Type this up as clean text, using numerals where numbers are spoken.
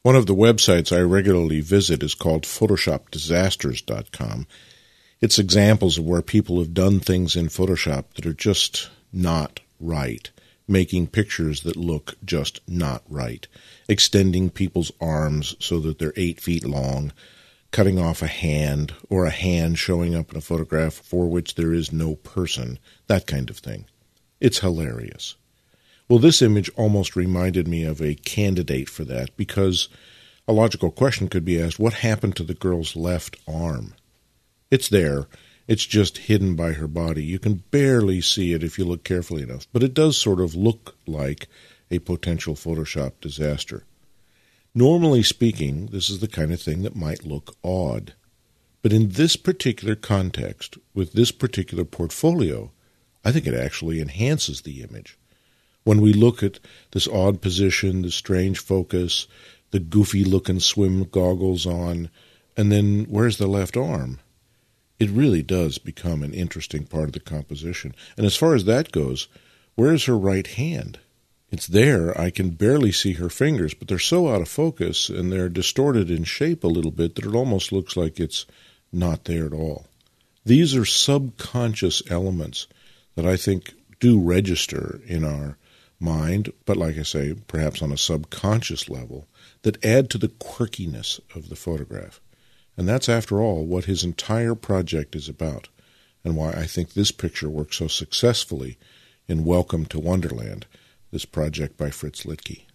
One of the websites I regularly visit is called PhotoshopDisasters.com. It's examples of where people have done things in Photoshop that are just not right, making pictures that look just not right, extending people's arms so that they're 8 feet long, cutting off a hand, or a hand showing up in a photograph for which there is no person, that kind of thing. It's hilarious. Well, this image almost reminded me of a candidate for that, because a logical question could be asked, what happened to the girl's left arm? It's there. It's just hidden by her body. You can barely see it if you look carefully enough, but it does sort of look like a potential Photoshop disaster. Normally speaking, this is the kind of thing that might look odd. But in this particular context, with this particular portfolio, I think it actually enhances the image. When we look at this odd position, the strange focus, the goofy-looking swim goggles on, and then where's the left arm? It really does become an interesting part of the composition. And as far as that goes, where's her right hand? It's there. I can barely see her fingers, but they're so out of focus and they're distorted in shape a little bit that it almost looks like it's not there at all. These are subconscious elements that I think do register in our mind, but like I say, perhaps on a subconscious level, that add to the quirkiness of the photograph. And that's, after all, what his entire project is about, and why I think this picture works so successfully in Welcome to Wonderland, this project by Fritz Liedtke.